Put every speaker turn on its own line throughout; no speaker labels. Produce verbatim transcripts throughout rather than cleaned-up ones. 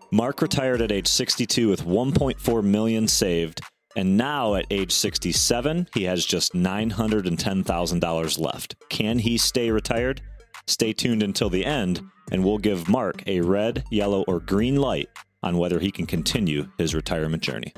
Mark retired at age sixty-two with one point four million dollars saved, and now at age sixty-seven, he has just nine hundred ten thousand dollars left. Can he stay retired? Stay tuned until the end, and we'll give Mark a red, yellow, or green light on whether he can continue his retirement journey.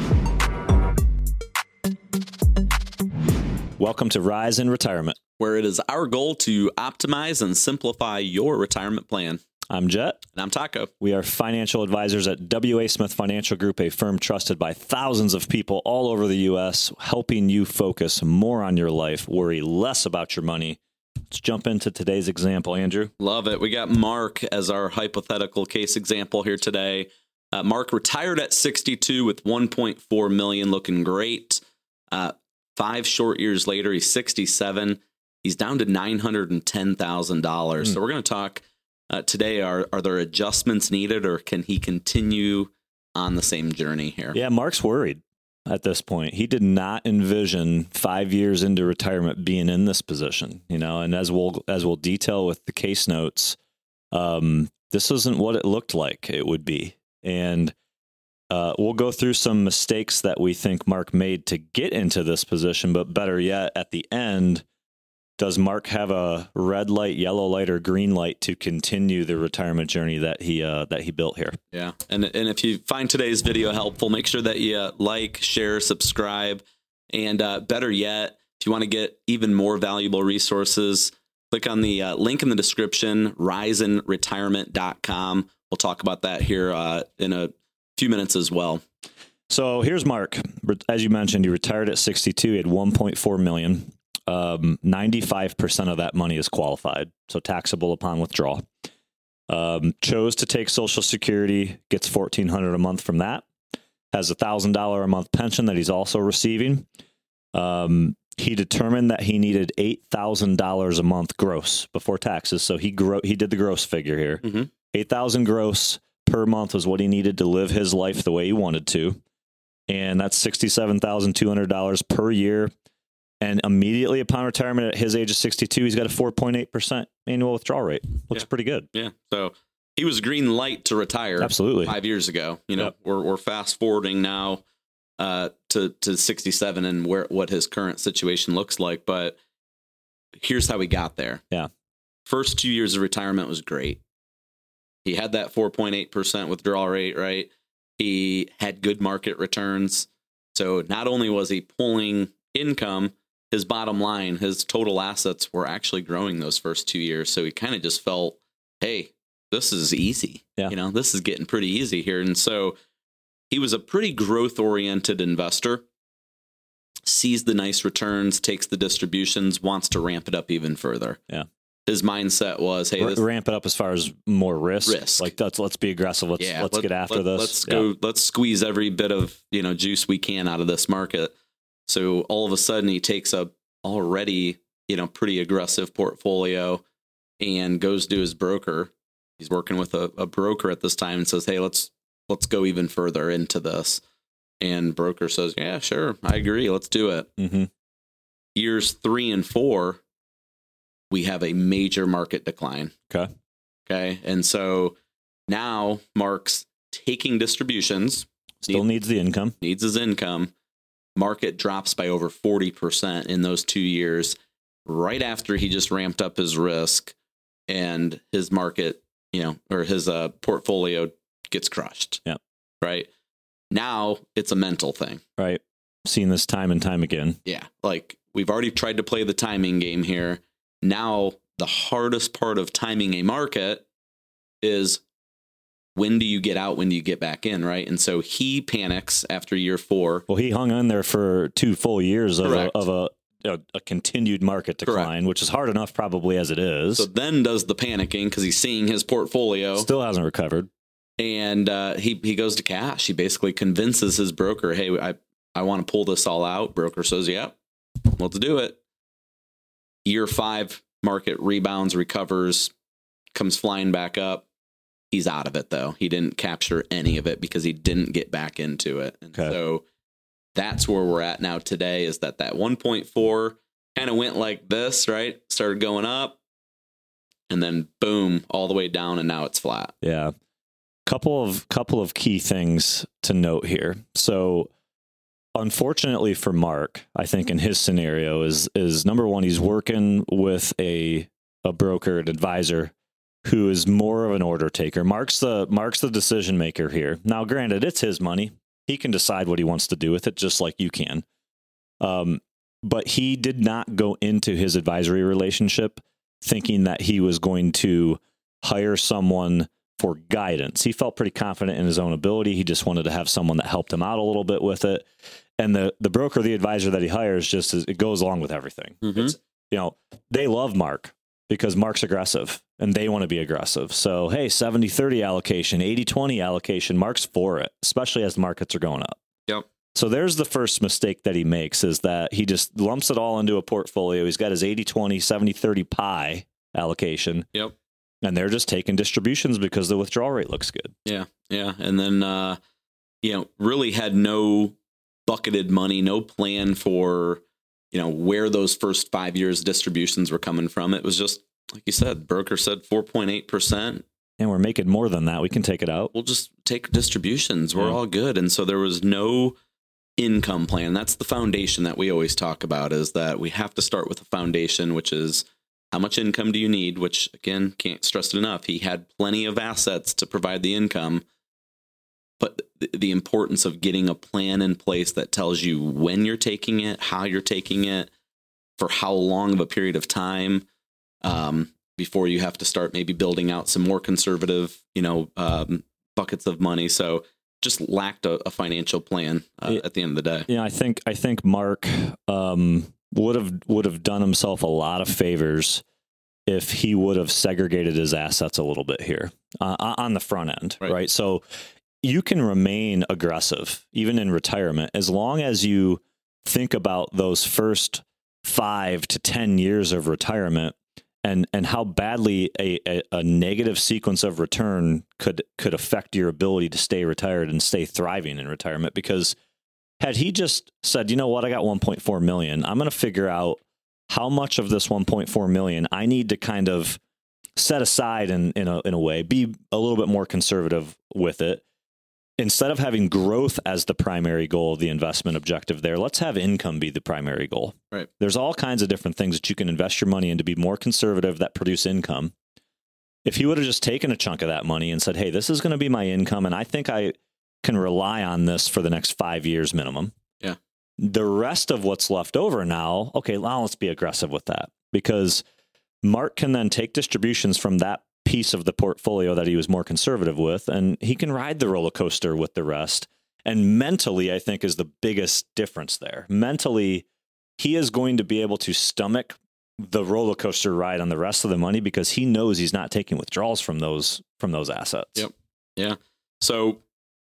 Welcome to Rise in Retirement,
where it is our goal to optimize and simplify your retirement plan.
I'm Jet.
And I'm Taco.
We are financial advisors at W A. Smith Financial Group, a firm trusted by thousands of people all over the U S, helping you focus more on your life, worry less about your money. Let's jump into today's example, Andrew.
Love it. We got Mark as our hypothetical case example here today. Uh, Mark retired at sixty-two with one point four million dollars, looking great. Uh, five short years later, he's sixty-seven. He's down to nine hundred ten thousand dollars. Mm. So we're going to talk Uh, today, are are there adjustments needed, or can he continue on the same journey here?
Yeah, Mark's worried at this point. He did not envision five years into retirement being in this position, you know. And as we'll as we'll detail with the case notes, um, this isn't what it looked like it would be, and uh, we'll go through some mistakes that we think Mark made to get into this position. But better yet, at the end, does Mark have a red light, yellow light, or green light to continue the retirement journey that he uh, that he built here?
Yeah, and and if you find today's video helpful, make sure that you uh, like, share, subscribe, and uh, better yet, if you want to get even more valuable resources, click on the uh, link in the description, rise in retirement dot com. We'll talk about that here uh, in a few minutes as well.
So here's Mark. As you mentioned, he retired at sixty-two. He had one point four million dollars. Um, ninety-five percent of that money is qualified, so taxable upon withdrawal. Um, chose to take Social Security, gets fourteen hundred dollars a month from that, has a one thousand dollars a month pension that he's also receiving. Um, he determined that he needed eight thousand dollars a month gross before taxes, so he gro- he did the gross figure here. Mm-hmm. eight thousand dollars gross per month was what he needed to live his life the way he wanted to, and that's sixty-seven thousand two hundred dollars per year. And immediately upon retirement at his age of sixty-two, he's got a four point eight percent annual withdrawal rate. Looks
yeah.
pretty good.
Yeah. So he was green light to retire.
Absolutely.
Five years ago. You know,
yep.
we're we're fast forwarding now uh, to to sixty-seven and where what his current situation looks like. But here's how he got there.
Yeah.
First two years of retirement was great. He had that four point eight percent withdrawal rate, right? He had good market returns. So not only was he pulling income, his bottom line, his total assets were actually growing those first two years. So he kind of just felt, hey, this is easy.
Yeah.
You know, this is getting pretty easy here. And so he was a pretty growth oriented investor, sees the nice returns, takes the distributions, wants to ramp it up even further.
Yeah.
His mindset was, hey,
R-
this,
ramp it up as far as more risk.
risk.
Like let's let's be aggressive. Let's
yeah,
let's
let,
get after
let,
this.
Let's
yeah.
go. Let's squeeze every bit of, you know, juice we can out of this market. So all of a sudden he takes a already, you know, pretty aggressive portfolio and goes to his broker. He's working with a, a broker at this time and says, hey, let's, let's go even further into this. And broker says, yeah, sure. I agree. Let's do it.
Mm-hmm.
Years three and four, we have a major market decline.
Okay.
Okay. And so now Mark's taking distributions.
Still
need,
needs the income.
Needs his income. Market drops by over forty percent in those two years, right after he just ramped up his risk, and his market, you know, or his uh, portfolio gets crushed.
Yeah.
Right. Now it's a mental thing.
Right. Seen this time and time again.
Yeah. Like we've already tried to play the timing game here. Now the hardest part of timing a market is, when do you get out? When do you get back in? Right. And so he panics after year four.
Well, he hung in there for two full years of a,
Correct.
of a, a, a continued market decline,
Correct.
which is hard enough probably as it is.
So then does the panicking because he's seeing his portfolio.
Still hasn't recovered.
And uh, he, he goes to cash. He basically convinces his broker, hey, I, I want to pull this all out. Broker says, yep, let's do it. Year five, market rebounds, recovers, comes flying back up. He's out of it, though. He didn't capture any of it because he didn't get back into it. And
okay.
so that's where we're at now today, is that that one point four kind of went like this, right? Started going up and then boom, all the way down, and now it's flat.
Yeah. couple of couple of key things to note here. So, unfortunately for Mark, I think in his scenario is is number one, he's working with a a broker, an advisor who is more of an order taker. Mark's the Mark's the decision maker here. Now, granted, it's his money. He can decide what he wants to do with it, just like you can. Um, but he did not go into his advisory relationship thinking that he was going to hire someone for guidance. He felt pretty confident in his own ability. He just wanted to have someone that helped him out a little bit with it. And the the broker, the advisor that he hires, just is, it goes along with everything. Mm-hmm. It's, you know, they love Mark because Mark's aggressive and they want to be aggressive. So, hey, seventy thirty allocation, eighty twenty allocation, Mark's for it, especially as the markets are going up.
Yep.
So there's the first mistake that he makes, is that he just lumps it all into a portfolio. He's got his eighty twenty, seventy thirty pie allocation.
Yep.
And they're just taking distributions because the withdrawal rate looks good.
Yeah. Yeah. And then, uh, you know, really had no bucketed money, no plan for, you know, where those first five years distributions were coming from. It was just, like you said, broker said four point eight percent.
And we're making more than that. We can take it out.
We'll just take distributions. We're
Yeah.
all good. And so there was no income plan. That's the foundation that we always talk about, is that we have to start with a foundation, which is how much income do you need? Which, again, can't stress it enough. He had plenty of assets to provide the income, but th- the importance of getting a plan in place that tells you when you're taking it, how you're taking it, for how long of a period of time, um, before you have to start maybe building out some more conservative, you know, um, buckets of money. So just lacked a, a financial plan uh,
Yeah.
at the end of the day.
Yeah, I think I think Mark um, would have would have done himself a lot of favors if he would have segregated his assets a little bit here uh, on the front end,
Right.
right? So you can remain aggressive even in retirement as long as you think about those first five to ten years of retirement and and how badly a, a, a negative sequence of return could could affect your ability to stay retired and stay thriving in retirement. Because had he just said, you know what, I got one point four million, I'm going to figure out how much of this one point four million I need to kind of set aside in, in a in a way, be a little bit more conservative with it. Instead of having growth as the primary goal of the investment objective there, let's have income be the primary goal.
Right.
There's all kinds of different things that you can invest your money in to be more conservative that produce income. If he would have just taken a chunk of that money and said, hey, this is going to be my income, and I think I can rely on this for the next five years minimum.
Yeah.
The rest of what's left over now, okay, now let's be aggressive with that, because Mark can then take distributions from that piece of the portfolio that he was more conservative with, and he can ride the roller coaster with the rest. And mentally, I think, is the biggest difference there. Mentally, he is going to be able to stomach the roller coaster ride on the rest of the money because he knows he's not taking withdrawals from those from those assets.
Yep. Yeah. So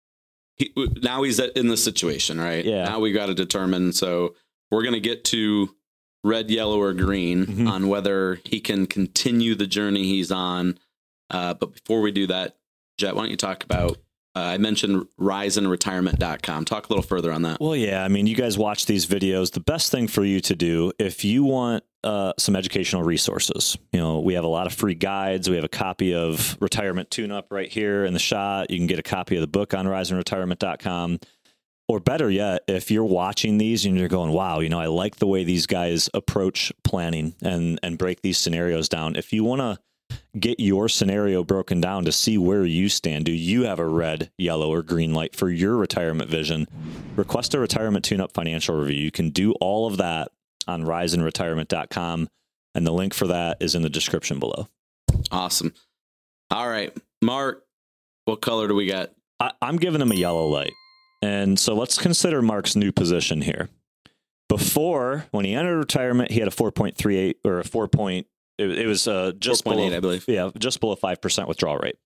he, now he's in this situation, right?
Yeah.
Now we got to determine. So we're going to get to red, yellow, or green
Mhm.
on whether he can continue the journey he's on. Uh, but before we do that, Jet, why don't you talk about, uh, I mentioned rise in retirement dot com. Talk a little further on that.
Well, yeah, I mean, you guys watch these videos. The best thing for you to do, if you want uh, some educational resources, you know, we have a lot of free guides. We have a copy of Retirement Tune-Up right here in the shot. You can get a copy of the book on rise in retirement dot com. Or better yet, if you're watching these and you're going, wow, you know, I like the way these guys approach planning and, and break these scenarios down. If you want to get your scenario broken down to see where you stand, do you have a red, yellow, or green light for your retirement vision? Request a Retirement Tune-Up financial review. You can do all of that on rise in retirement dot com, and the link for that is in the description below.
Awesome. All right, Mark, what color do we got?
I, I'm giving him a yellow light. And so let's consider Mark's new position here. Before, when he entered retirement, he had a four point three eight or a four point. It, it was uh, just
four point eight,
below,
I believe.
Yeah, just below five percent withdrawal rate.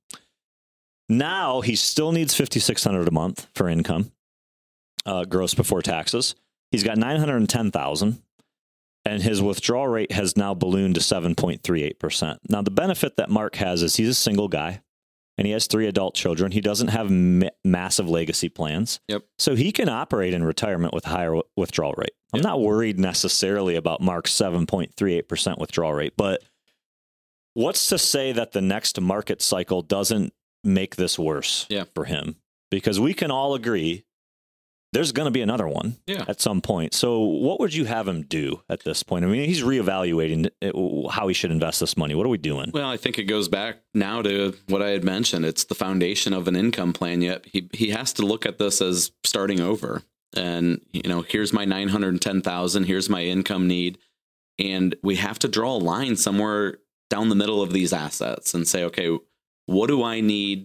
Now he still needs fifty-six hundred dollars a month for income, uh, gross before taxes. He's got nine hundred ten thousand dollars, and his withdrawal rate has now ballooned to seven point three eight percent. Now, the benefit that Mark has is he's a single guy, and he has three adult children. He doesn't have ma- massive legacy plans.
Yep.
So he can operate in retirement with a higher w- withdrawal rate. I'm
Yep.
not worried necessarily about Mark's seven point three eight percent withdrawal rate, but what's to say that the next market cycle doesn't make this worse
yeah.
for him, because we can all agree there's going to be another one
yeah.
at some point. So what would you have him do at this point? I mean, he's reevaluating it, how he should invest this money. What are we doing?
Well, I think it goes back now to what I had mentioned. It's the foundation of an income plan. Yet he, he has to look at this as starting over. And, you know, here's my nine hundred ten thousand, here's my income need. And we have to draw a line somewhere down the middle of these assets and say, okay, what do I need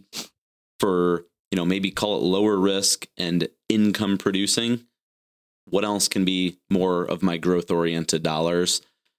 for, you know, maybe call it lower risk and income producing? What else can be more of my growth oriented dollars?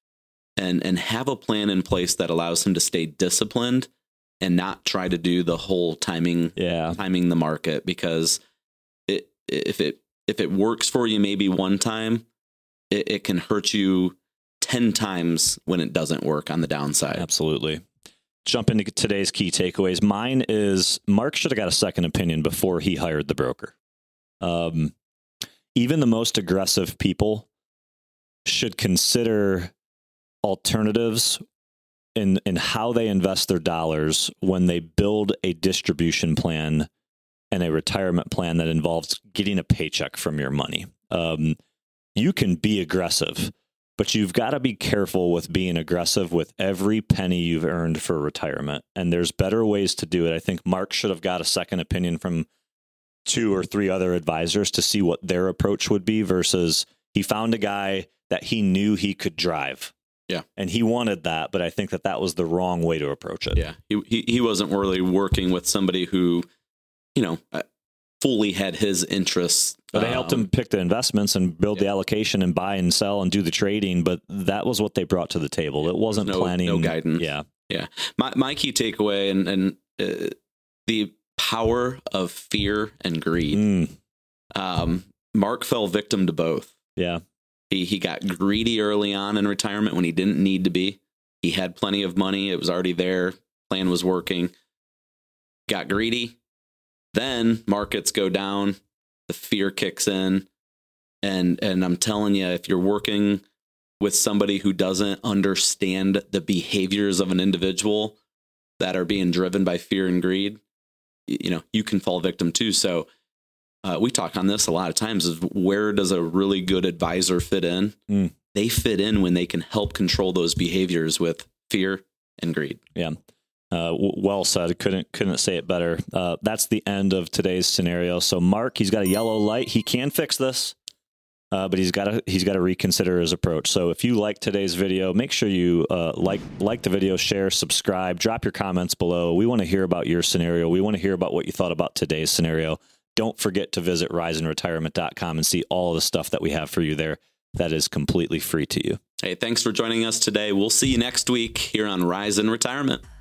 And and have a plan in place that allows him to stay disciplined and not try to do the whole timing,
yeah.
timing the market, because it if it if it works for you maybe one time, it, it can hurt you ten times when it doesn't work on the downside.
Absolutely. Jump into today's key takeaways. Mine is Mark should have got a second opinion before he hired the broker. Um, even the most aggressive people should consider alternatives in, in how they invest their dollars when they build a distribution plan and a retirement plan that involves getting a paycheck from your money. Um, you can be aggressive, but you've got to be careful with being aggressive with every penny you've earned for retirement. And there's better ways to do it. I think Mark should have got a second opinion from two or three other advisors to see what their approach would be, versus he found a guy that he knew he could drive.
Yeah.
And he wanted that, but I think that that was the wrong way to approach it.
Yeah. He, he, he wasn't really working with somebody who, you know, fully had his interests.
But they helped
um,
him pick the investments and build
yeah.
the allocation and buy and sell and do the trading. But that was what they brought to the table. It wasn't
no,
planning.
No guidance.
Yeah.
Yeah. My, my key takeaway and, and uh, the power of fear and greed.
Mm.
Um, Mark fell victim to both.
Yeah.
He, he got greedy early on in retirement when he didn't need to be. He had plenty of money. It was already there. Plan was working. Got greedy. Then markets go down, the fear kicks in, and and I'm telling you, if you're working with somebody who doesn't understand the behaviors of an individual that are being driven by fear and greed, you know, you can fall victim too. So uh, we talk on this a lot of times, is where does a really good advisor fit in?
Mm.
They fit in when they can help control those behaviors with fear and greed.
Yeah. Uh, w- well said. Couldn't couldn't say it better. Uh, that's the end of today's scenario. So Mark, he's got a yellow light. He can fix this, uh, but he's got to he's got to reconsider his approach. So if you like today's video, make sure you uh, like like the video, share, subscribe, drop your comments below. We want to hear about your scenario. We want to hear about what you thought about today's scenario. Don't forget to visit rise in retirement dot com and see all of the stuff that we have for you there. That is completely free to you.
Hey, thanks for joining us today. We'll see you next week here on Rise in Retirement.